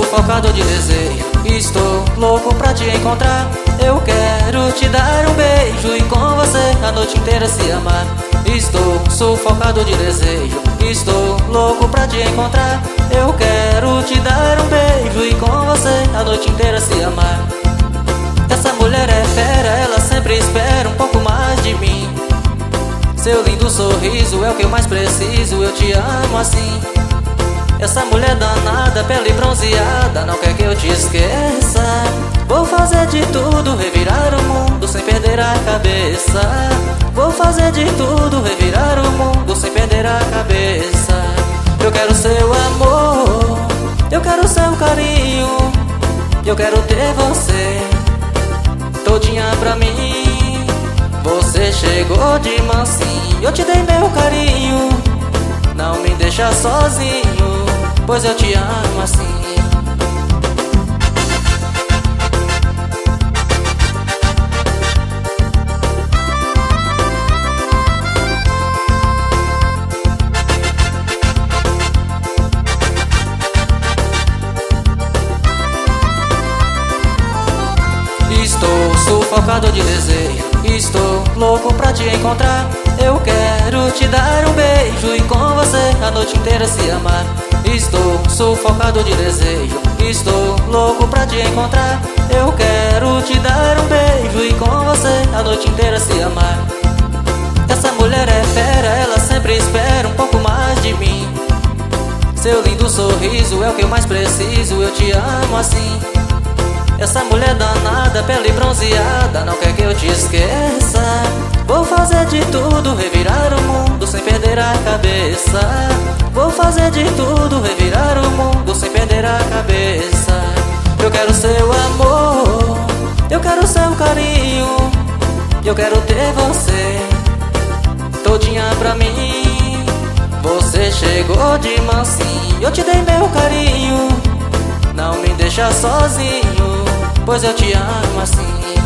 sufocado de desejo, estou louco pra te encontrar. Eu quero te dar um beijo e com você a noite inteira se amar. Estou sufocado de desejo, estou louco pra te encontrar. Eu quero te dar um beijo e com você a noite inteira se amar. Essa mulher é fera, ela sempre espera um pouco mais de mim. Seu lindo sorriso é o que eu mais preciso, eu te amo assim. Essa mulher danada, pele bronzeada, não quer que eu te esqueça. Vou fazer de tudo, revirar o mundo sem perder a cabeça. Vou fazer de tudo, revirar o mundo sem perder a cabeça. Eu quero seu amor, eu quero seu carinho, eu quero ter você todinha pra mim. Você chegou de mansinho, eu te dei meu carinho. Não me deixa sozinho, pois eu te amo assim. Estou sufocado de desejo, estou louco pra te encontrar. Eu quero te dar um beijo e com você a noite inteira se amar. Estou sufocado de desejo, estou louco pra te encontrar. Eu quero te dar um beijo e com você a noite inteira se amar. Essa mulher é fera, ela sempre espera um pouco mais de mim. Seu lindo sorriso é o que eu mais preciso, eu te amo assim. Essa mulher danada, pele bronzeada, não quer que eu te esqueça. Vou fazer de tudo, revirar o mundo sem perder a cabeça. Vou fazer de tudo, revirar o mundo sem perder a cabeça. Eu quero seu amor, eu quero seu carinho, eu quero ter você todinha pra mim. Você chegou de mansinho, eu te dei meu carinho. Não me deixa sozinho, pois eu te amo assim.